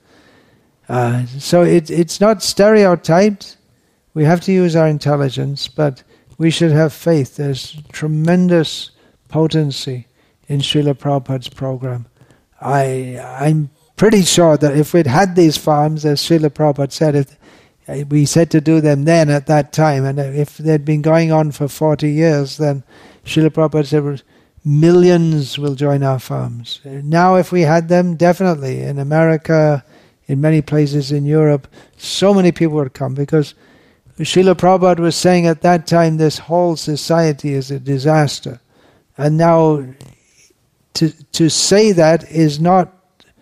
Uh, so it, it's not stereotyped. We have to use our intelligence, but we should have faith. There's tremendous potency in Srila Prabhupada's program. I, I'm pretty sure that if we'd had these farms, as Srila Prabhupada said, if we said to do them then at that time, and if they'd been going on for forty years, then Srila Prabhupada said millions will join our farms. Now if we had them, definitely, in America, in many places in Europe, so many people would come, because Srila Prabhupada was saying at that time this whole society is a disaster. And now to, to say that is not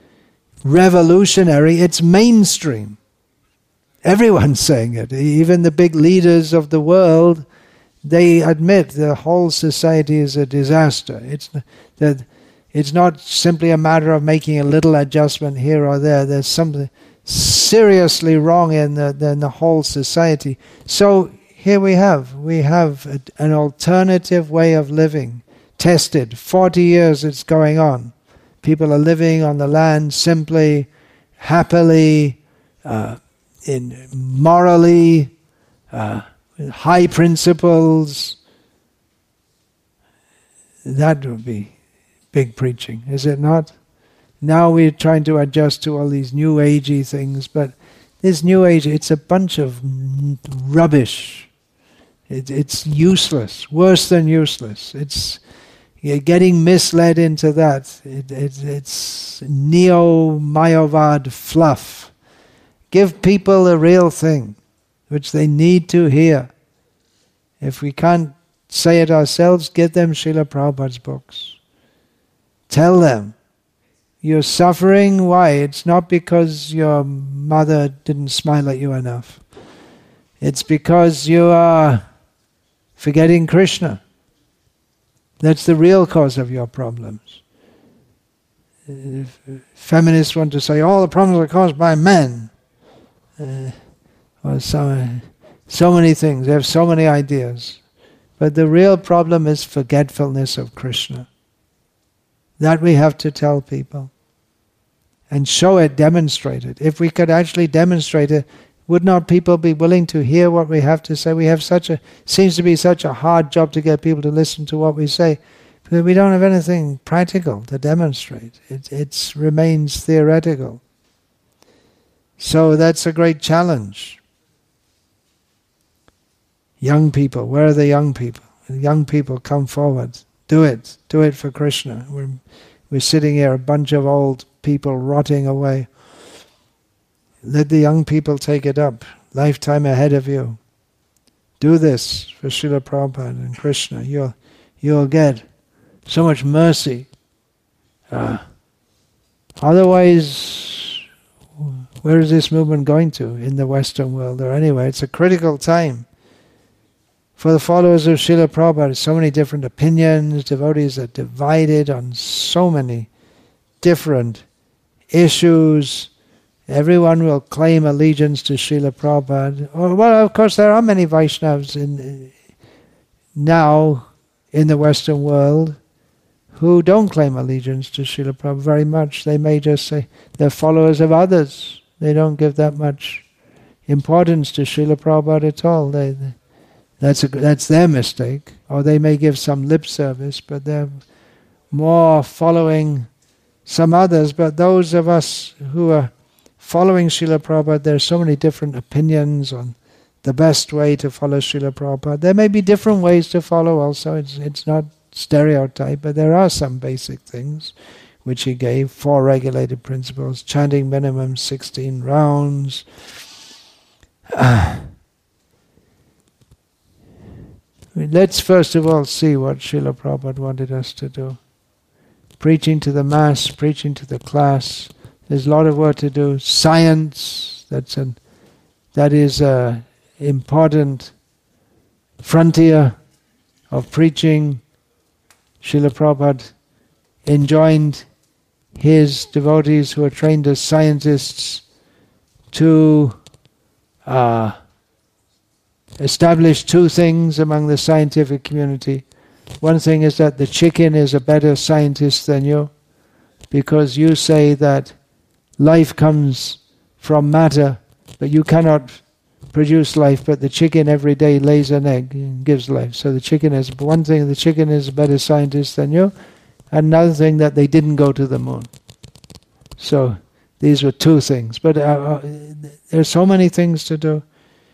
revolutionary, it's mainstream. Everyone's saying it. Even the big leaders of the world, they admit the whole society is a disaster. It's that it's not simply a matter of making a little adjustment here or there. There's something seriously wrong in the, in the whole society. So here we have, we have a, an alternative way of living, tested. forty years it's going on. People are living on the land simply, happily, uh, in morally, uh, high principles. That would be big preaching, is it not? Now we're trying to adjust to all these new agey things, but this new age, it's a bunch of rubbish. It, it's useless, worse than useless. It's you're getting misled into that. It, it, it's neo-Mayavad fluff. Give people the real thing, which they need to hear. If we can't say it ourselves, give them Srila Prabhupada's books. Tell them, you're suffering, why? It's not because your mother didn't smile at you enough. It's because you are forgetting Krishna. That's the real cause of your problems. If feminists want to say all the problems are caused by men, uh, or so, so many things, they have so many ideas. But the real problem is forgetfulness of Krishna. That we have to tell people. And show it, demonstrate it. If we could actually demonstrate it, would not people be willing to hear what we have to say? We have such a, seems to be such a hard job to get people to listen to what we say, because we don't have anything practical to demonstrate. It it's, remains theoretical. So that's a great challenge. Young people, where are the young people? Young people, come forward. Do it. Do it for Krishna. We're, we're sitting here, a bunch of old people rotting away. Let the young people take it up. Lifetime ahead of you. Do this for Srila Prabhupada and Krishna. You'll, you'll get so much mercy. Uh, otherwise, where is this movement going to in the Western world? Or anyway, it's a critical time. For the followers of Srila Prabhupada, so many different opinions, devotees are divided on so many different issues. Everyone will claim allegiance to Srila Prabhupada. Or, well, of course, there are many Vaishnavas in, now in the Western world who don't claim allegiance to Srila Prabhupada very much. They may just say they're followers of others. They don't give that much importance to Srila Prabhupada at all. They, they, that's, a, that's their mistake. Or they may give some lip service, but they're more following some others. But those of us who are following Srila Prabhupada, there are so many different opinions on the best way to follow Srila Prabhupada. There may be different ways to follow also. It's, it's not stereotype, but there are some basic things which he gave. Four regulated principles, chanting minimum sixteen rounds. Uh, let's first of all see what Srila Prabhupada wanted us to do. Preaching to the mass, preaching to the class. There's a lot of work to do. Science, that's an, that is an important frontier of preaching. Srila Prabhupada enjoined his devotees who are trained as scientists to uh, establish two things among the scientific community. One thing is that the chicken is a better scientist than you, because you say that life comes from matter, but you cannot produce life, but the chicken every day lays an egg and gives life. So the chicken is, one thing, the chicken is a better scientist than you, and another thing that they didn't go to the moon. So these were two things. But uh, there are so many things to do.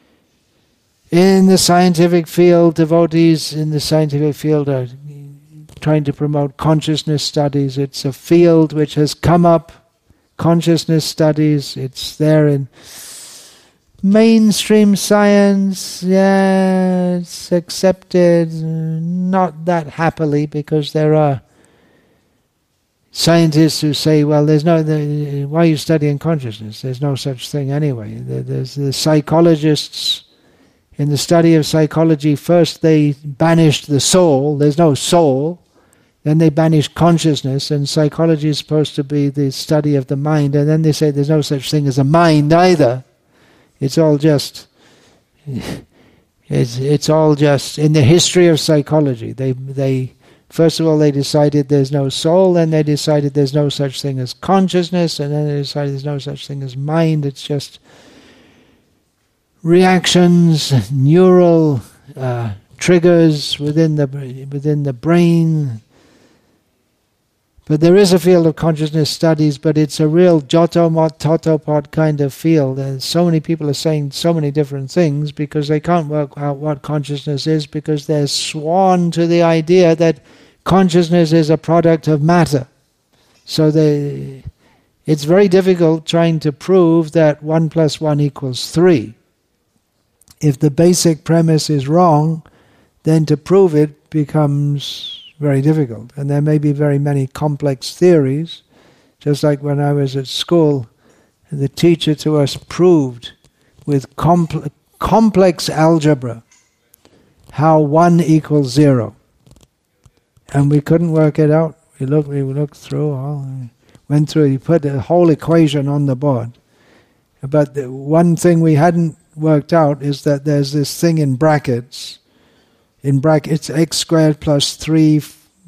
In the scientific field, devotees in the scientific field are trying to promote consciousness studies. It's a field which has come up, consciousness studies. It's there in mainstream science. Yeah, it's accepted, not that happily, because there are scientists who say, well, there's no, the, why are you studying consciousness? There's no such thing anyway. There's the psychologists. In the study of psychology, first they banished the soul. There's no soul. Then they banished consciousness, and psychology is supposed to be the study of the mind. And then they say there's no such thing as a mind either. It's all just, it's, it's all just in the history of psychology. They, they, first of all, they decided there's no soul, then they decided there's no such thing as consciousness, and then they decided there's no such thing as mind. It's just reactions, neural uh, triggers within the within the brain, But there is a field of consciousness studies, but it's a real Jotomot, Totopot kind of field. And so many people are saying so many different things because they can't work out what consciousness is, because they're sworn to the idea that consciousness is a product of matter. So they, it's very difficult trying to prove that one plus one equals three. If the basic premise is wrong, then to prove it becomes very difficult. And there may be very many complex theories, just like when I was at school, the teacher to us proved with compl- complex algebra how one equals zero. And we couldn't work it out. We looked, we looked through, all, went through, he put the whole equation on the board. But the one thing we hadn't worked out is that there's this thing in brackets, in brackets, x squared plus three,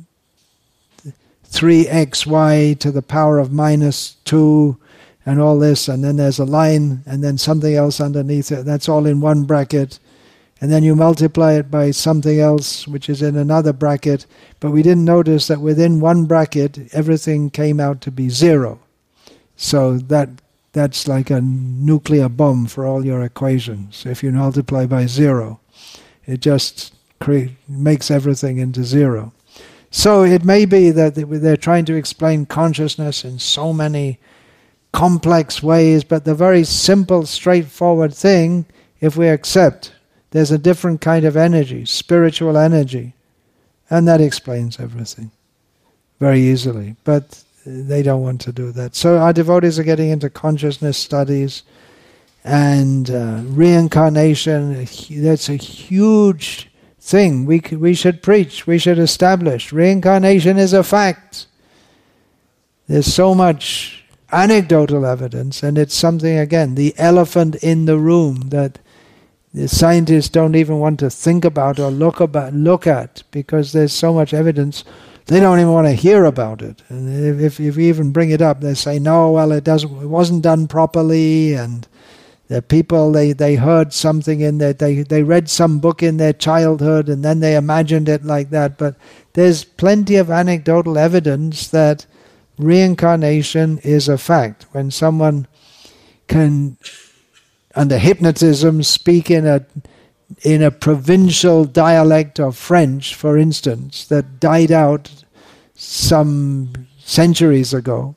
three x y to the power of minus two, and all this, and then there's a line, and then something else underneath it. That's all in one bracket. And then you multiply it by something else, which is in another bracket. But we didn't notice that within one bracket, everything came out to be zero. So that that's like a nuclear bomb for all your equations. If you multiply by zero, it just Cre- makes everything into zero. So it may be that they're trying to explain consciousness in so many complex ways, but the very simple, straightforward thing, if we accept, there's a different kind of energy, spiritual energy, and that explains everything very easily. But they don't want to do that. So our devotees are getting into consciousness studies and uh, reincarnation. That's a huge thing we we should preach, we should establish. Reincarnation is a fact. There's so much anecdotal evidence, and it's something, again, the elephant in the room that the scientists don't even want to think about or look about look at, because there's so much evidence they don't even want to hear about it. And if if we even bring it up, they say, no, well, it doesn't it wasn't done properly, and the people, they, they heard something in their, they, they read some book in their childhood and then they imagined it like that. But there's plenty of anecdotal evidence that reincarnation is a fact. When someone can, under hypnotism, speak in a in a provincial dialect of French, for instance, that died out some centuries ago,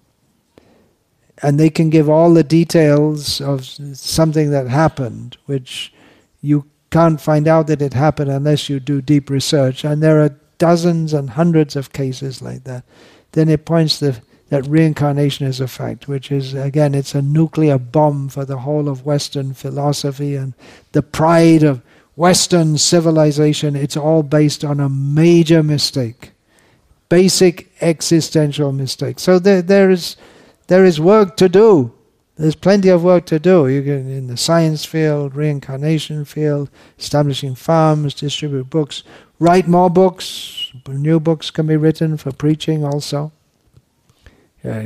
and they can give all the details of something that happened, which you can't find out that it happened unless you do deep research. And there are dozens and hundreds of cases like that. Then it points to that reincarnation is a fact, which is, again, it's a nuclear bomb for the whole of Western philosophy and the pride of Western civilization. It's all based on a major mistake, basic existential mistake. So there, there is... There is work to do. There's plenty of work to do. You can, in the science field, reincarnation field, establishing farms, distribute books, write more books. New books can be written for preaching also. Uh,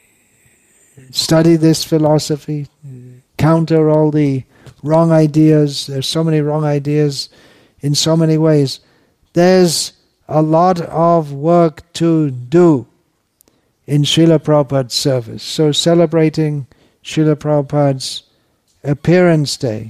study this philosophy, counter all the wrong ideas. There's so many wrong ideas in so many ways. There's a lot of work to do in Srila Prabhupada's service. So celebrating Srila Prabhupada's appearance day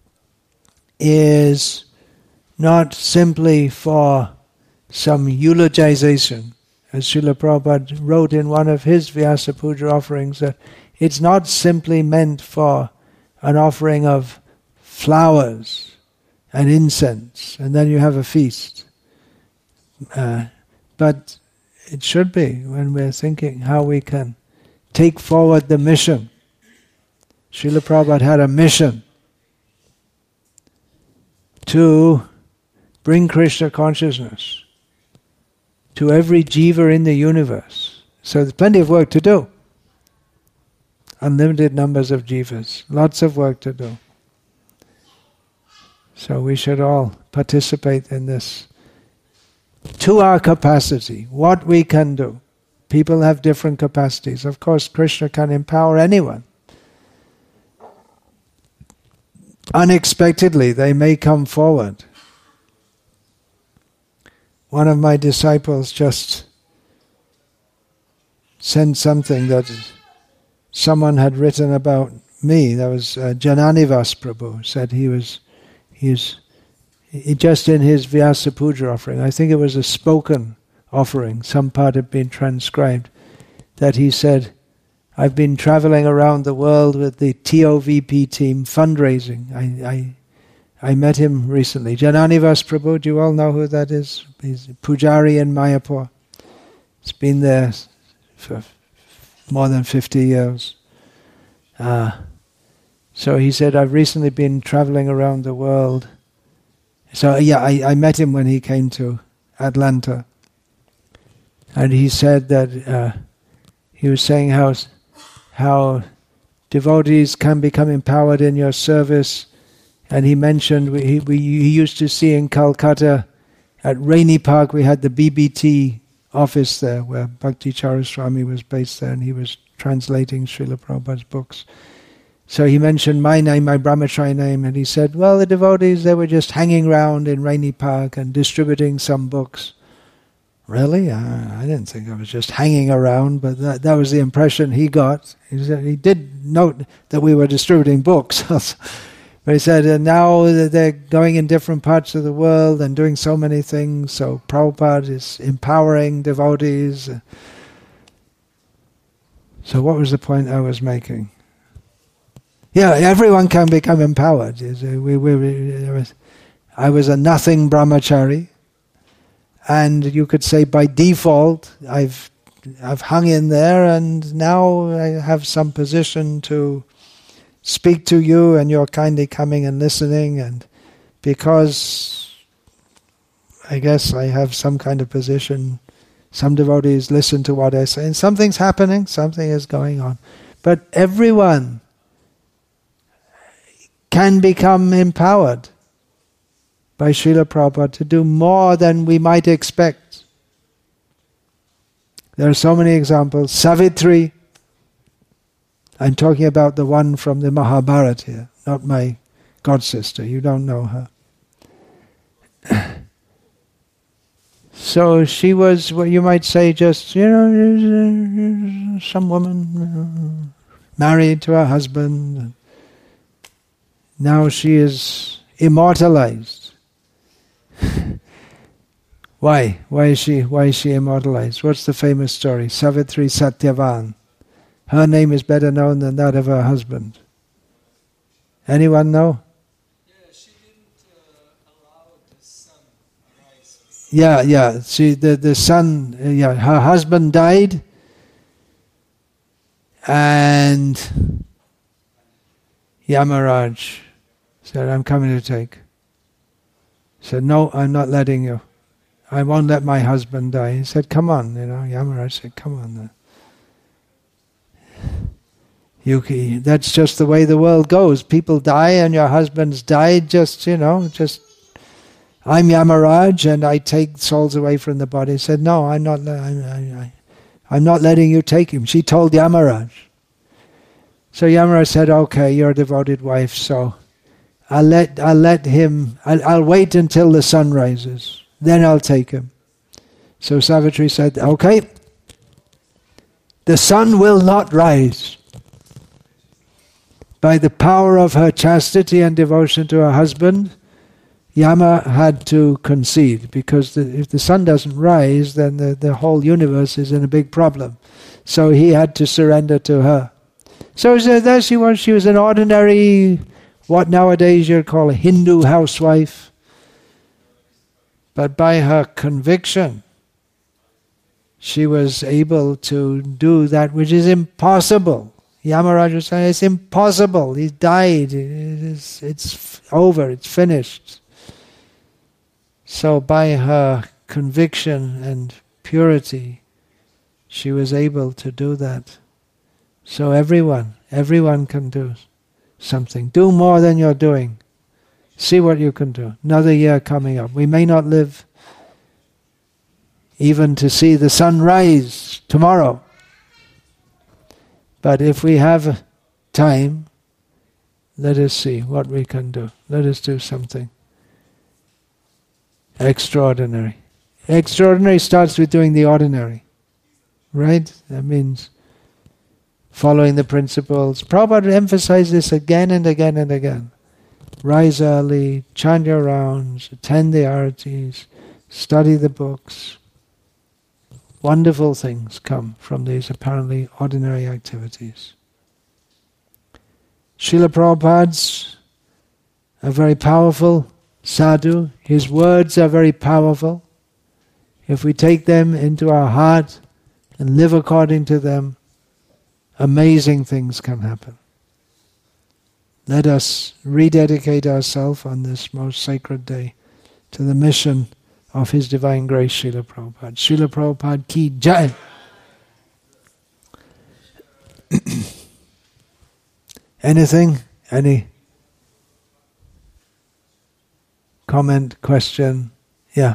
is not simply for some eulogization. As Srila Prabhupada wrote in one of his Vyasa Puja offerings, that it's not simply meant for an offering of flowers and incense, and then you have a feast. Uh, but it should be when we're thinking how we can take forward the mission. Srila Prabhupada had a mission to bring Krishna consciousness to every jiva in the universe. So there's plenty of work to do. Unlimited numbers of jivas, lots of work to do. So we should all participate in this to our capacity, what we can do. People have different capacities. Of course, Krishna can empower anyone. Unexpectedly, they may come forward. One of my disciples just sent something that someone had written about me. That was uh, Jananivas Prabhu said he was, he was he, just in his Vyasa Puja offering. I think it was a spoken offering. Some part had been transcribed. That he said, "I've been traveling around the world with the T O V P team fundraising." I, I I met him recently. Jananivas Prabhu, do you all know who that is? He's a Pujari in Mayapur. He's been there for more than fifty years. Uh, so he said, "I've recently been traveling around the world." So yeah, I, I met him when he came to Atlanta. And he said that, uh, he was saying how, how devotees can become empowered in your service. And he mentioned, we, we, he used to see in Calcutta, at Rainy Park, we had the B B T office there, where Bhakti Charaswami was based there, and he was translating Srila Prabhupada's books. So he mentioned my name, my brahmachari name, and he said, well, the devotees, they were just hanging around in Rainy Park and distributing some books. Really? Uh, I didn't think I was just hanging around, but that, that was the impression he got. He said he did note that we were distributing books. But he said, uh, now they're going in different parts of the world and doing so many things, so Prabhupada is empowering devotees. So what was the point I was making? Yeah, everyone can become empowered. We, we, we, I was a nothing brahmachari, and you could say by default, I've I've hung in there, and now I have some position to speak to you, and you're kindly coming and listening, and because I guess I have some kind of position, some devotees listen to what I say, and something's happening, something is going on. But everyone can become empowered by Srila Prabhupada to do more than we might expect. There are so many examples. Savitri, I'm talking about the one from the Mahabharata here, not my godsister. You don't know her. So she was, what you might say, just, you know, some woman married to her husband. Now she is immortalized. Why? Why is she? Why is she immortalized? What's the famous story? Savitri Satyavan. Her name is better known than that of her husband. Anyone know? Yeah, she didn't uh, allow the sun rise. Yeah, yeah. She, the the son. Uh, yeah, her husband died, and Yamaraj said, "I'm coming to take." Said, "No, I'm not letting you. I won't let my husband die." He said, "Come on," you know. Yamaraj said, "Come on then. Yuki, that's just the way the world goes. People die, and your husband's died. Just, you know, just I'm Yamaraj, and I take souls away from the body." He said, "No, I'm not. I'm, I, I'm not letting you take him." She told Yamaraj. So Yamaraj said, "Okay, you're a devoted wife, so I'll let I'll let him. I'll, I'll wait until the sun rises. Then I'll take him." So Savitri said, "Okay, the sun will not rise." By the power of her chastity and devotion to her husband, Yama had to concede, because the, if the sun doesn't rise, then the, the whole universe is in a big problem. So he had to surrender to her. So there she was. She was an ordinary, what nowadays you'd call a Hindu housewife. But by her conviction, she was able to do that which is impossible. Yamaraj was saying, it's impossible. He died. It's, it's over. It's finished. So by her conviction and purity, she was able to do that. So everyone, everyone can do something. Do more than you're doing. See what you can do. Another year coming up. We may not live even to see the sun rise tomorrow. But if we have time, let us see what we can do. Let us do something extraordinary. Extraordinary starts with doing the ordinary. right? That means following the principles. Prabhupada emphasized this again and again and again. Rise early, chant your rounds, attend the aratis, study the books. Wonderful things come from these apparently ordinary activities. Srila Prabhupada's a very powerful sadhu. His words are very powerful. If we take them into our heart and live according to them, amazing things can happen. Let us rededicate ourselves on this most sacred day to the mission of His Divine Grace, Srila Prabhupada. Srila Prabhupada ki jai. Anything? Any comment, question? Yeah.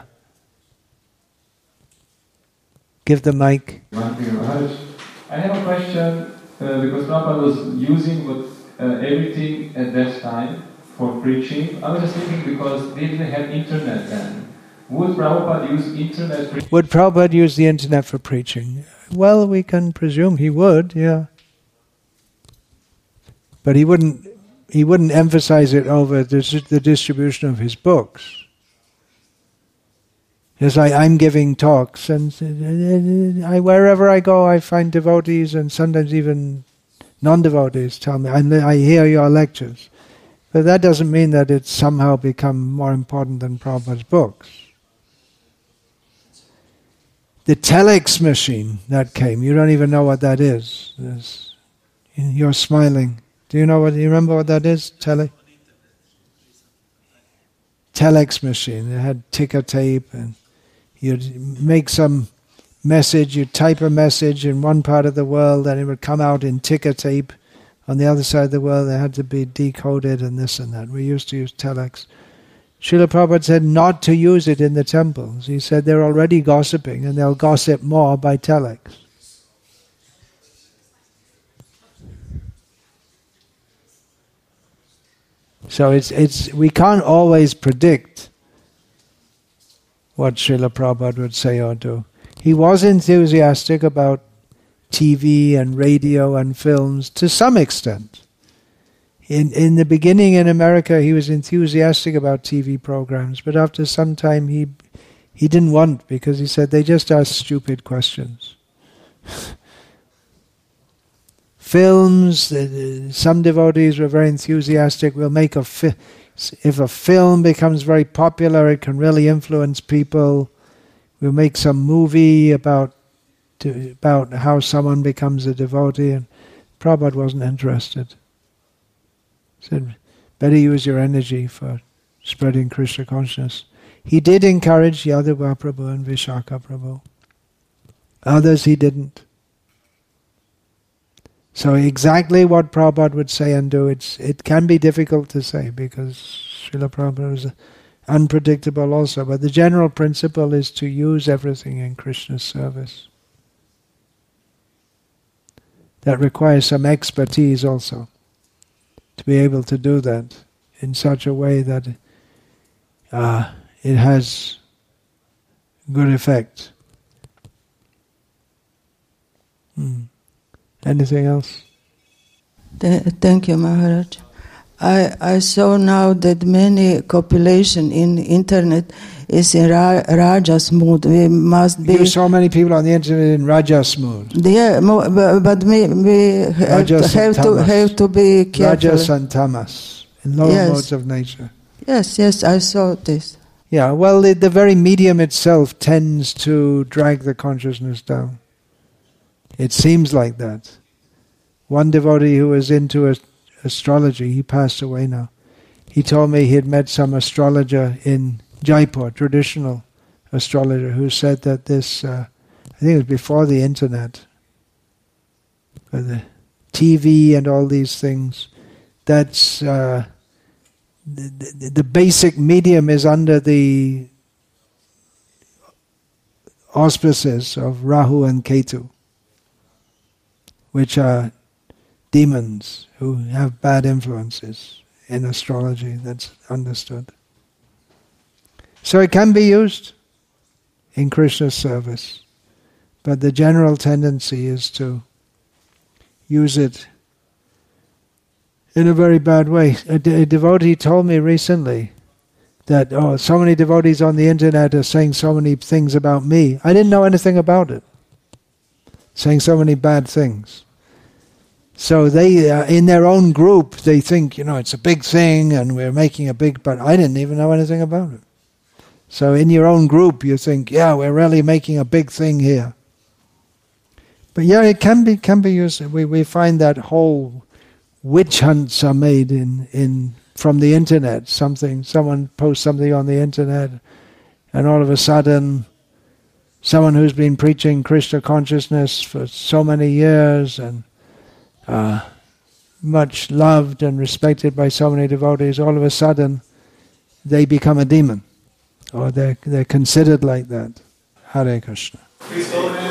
Give the mic. I have a question uh, because Prabhupada was using what, uh, everything at that time for preaching. I was just thinking because they didn't have internet then. Would Prabhupada use internet for Would Prabhupada use the internet for preaching? Well, we can presume he would, yeah. But he wouldn't he wouldn't emphasize it over the, the distribution of his books. It's like I'm giving talks, and I, wherever I go I find devotees and sometimes even non-devotees tell me, I, I hear your lectures. But that doesn't mean that it's somehow become more important than Prabhupada's books. The telex machine that came, you don't even know what that is. There's, you're smiling. Do you know what, you remember what that is? Tele? Telex machine. It had ticker tape and you'd make some message, you'd type a message in one part of the world and it would come out in ticker tape. On the other side of the world it had to be decoded and this and that. We used to use telex. Srila Prabhupada said not to use it in the temples. He said they're already gossiping and they'll gossip more by telex. So it's it's we can't always predict what Srila Prabhupada would say or do. He was enthusiastic about T V and radio and films to some extent. In in the beginning in America he was enthusiastic about T V programs, but after some time he he didn't want, because he said they just ask stupid questions. Films, uh, some devotees were very enthusiastic. We'll make a fi- if a film becomes very popular, it can really influence people. We'll make some movie about to, about how someone becomes a devotee. And Prabhupada wasn't interested. He said, better use your energy for spreading Krishna consciousness. He did encourage Yadava Prabhu and Vishaka Prabhu. Others he didn't. So exactly what Prabhupada would say and do, it's it can be difficult to say because Srila Prabhupada was unpredictable also. But the general principle is to use everything in Krishna's service. That requires some expertise also, to be able to do that in such a way that uh, it has good effect. Hmm. Anything else? Th- thank you, Maharaj. I, I saw now that many population in internet is in ra- Rajas mood. We must be. You saw many people on the internet in Rajas mood. Yeah, mo- but, but we, we have, to, have to have to be careful. Rajas and tamas, in lower yes. modes of nature. Yes, yes, I saw this. Yeah, well, the, the very medium itself tends to drag the consciousness down. It seems like that. One devotee who was into a, astrology, he passed away now. He told me he had met some astrologer in Jaipur, traditional astrologer, who said that this, uh, I think it was before the internet, but the T V and all these things, that's uh, the, the, the basic medium is under the auspices of Rahu and Ketu, which are demons who have bad influences in astrology. That's understood. So it can be used in Krishna's service. But the general tendency is to use it in a very bad way. A, de- a devotee told me recently that, oh, so many devotees on the internet are saying so many things about me. I didn't know anything about it. Saying so many bad things. So they, uh, in their own group, they think, you know, it's a big thing and we're making a big, but I didn't even know anything about it. So in your own group, you think, yeah, we're really making a big thing here. But yeah, it can be can be used. We we find that whole witch hunts are made in, in from the internet. Something someone posts something on the internet, and all of a sudden, someone who's been preaching Krishna consciousness for so many years and uh, much loved and respected by so many devotees, all of a sudden they become a demon, or they're they're considered like that. Hare Krishna. Please